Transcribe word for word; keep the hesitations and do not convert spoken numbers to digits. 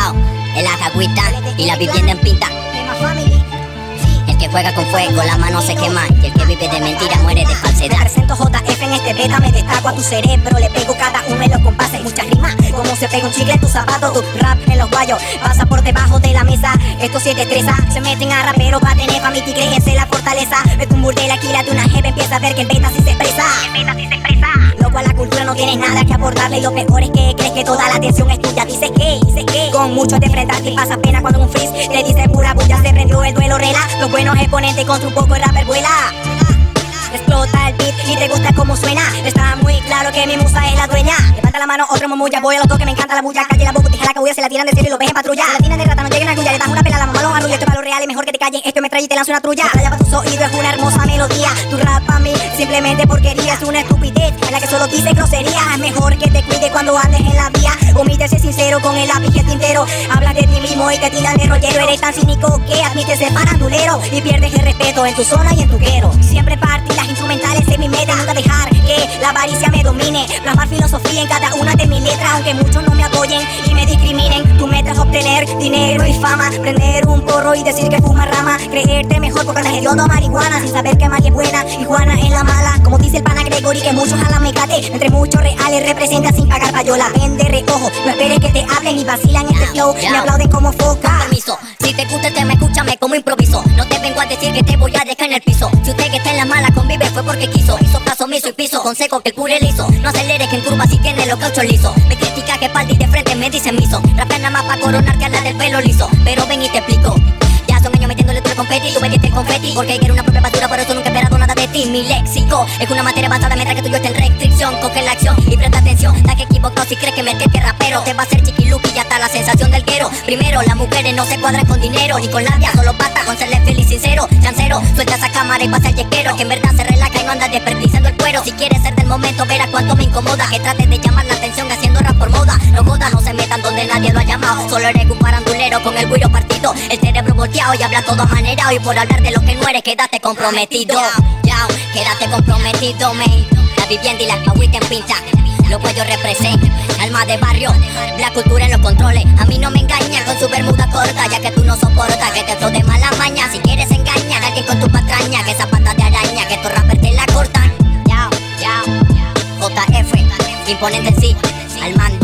Yao, el agüita y la vivienda en pinta. El que juega con fuego, la mano se quema. Y el que vive de mentira muere de falsedad. Represento J F en este beta, me destaco a tu cerebro. Le pego cada uno en los compases, muchas rimas. Como se pega un chicle en tu zapato, tu rap en los guayos. Pasa por debajo de la mesa, estos siete estresa. Se meten a rapero pa' tener pa' mi créense la fortaleza. Vete un burdel aquí, la de una jefe, empieza a ver que el beta sí se expresa. El beta sí se expresa. Loco, a la cultura no tienes nada que aportarle. Y lo peor es que crees que toda la atención es tuya. Dices que, dices que con muchos te enfrentaste y pasa pena cuando un freeze te dice pura bulla. Se prendió el duelo, rela. Los buenos exponentes contra un poco el rapper vuela. Explota el beat y te gusta cómo suena. Está muy claro que mi musa es la dueña. Levanta la mano, otro mamulla. Voy a los toques, me encanta la bulla. Calle la boca, tija la cabulla, se la tiran de cielo y lo ves en patrulla. Se la tiran de rata, no lleguen a cuya. Le das una pela, la mamá los arrulla. Esto es para lo real y mejor que te callen. Esto me trae y te lanzo una trulla. Raya para tus oídos, es una hermosa melodía. Tu rap a mí, simplemente porquería. Es una estupidez en la que solo dice grosería. Es mejor que te cuide cuando andes en la vía. Omítese sincero con el lápiz y el tintero. Hablas de ti mismo y te tiran de rollero. Eres tan cínico que admites ser farandulero y pierdes el respeto en tu zona y en tu guero. Siempre party las instrumentales en mi meta, nunca dejar que la avaricia me domine. Plasmar filosofía en cada una de mis letras, aunque muchos no me apoyen y me discriminen. Tu meta es obtener dinero y fama, prender un porro y decir que fuma rama. Creerte mejor porque andas hediondo a marihuana, sin saber que María es buena y Juana es la mala. Como dice el pana Gregory, que muchos jalan mecate, entre muchos reales representa sin pagar payola. Vende reojo, no esperes que te hablen y vacilan este flow, me aplauden como foca. Con permiso, si te gusta el tema, escúchame como improviso. No te vengo a decir que te voy a dejar en el piso. Si usted que está en la mala convive fue porque quiso. Hizo caso omiso y piso, consejo que el cure le hizo. No aceleres que en curva si tiene los cauchos lisos. Me critica que paldi de frente me dicen miso. Rapea nada más pa' coronar que a la del pelo liso. Pero ven y te explico. Ya son años metiéndole tú el confeti, tú metiste el confeti porque era una propia basura, por eso nunca he esperado nada de ti. Mi léxico es una materia basada mientras que tuyo está en restricción. Coge la acción y presta atención, da que equivocado si crees que me que rapero te va a hacer chiquiluki y ya está la sensación del guero. Primero, las mujeres no se cuadran con dinero ni con labia, solo basta con serle feliz y sincero. Chancero, suelta esa cámara y pasa el yesquero, que en verdad se relaja y no anda desperdiciando el cuero. Si quieres ser del momento, verás cuánto me incomoda que trates de llamar la atención haciendo rap por moda. No jodas, no se metan donde nadie lo ha llamado. Solo eres un parandulero con el güiro partido, el cerebro volteado y habla todo amanerado. Y por hablar de lo que no eres, quédate comprometido. Ya, quédate comprometido, man. La vivienda y la agüita en pinta. Lo que yo represento, alma de barrio, la cultura en los controles. A mí no me engaña con su bermuda corta, ya que tú no soportas que te flow de mala maña. Si quieres engañar a alguien con tu patraña, que esa pata de araña, que estos rappers te la cortan. Yao, yao, J F, imponente en sí, al mando.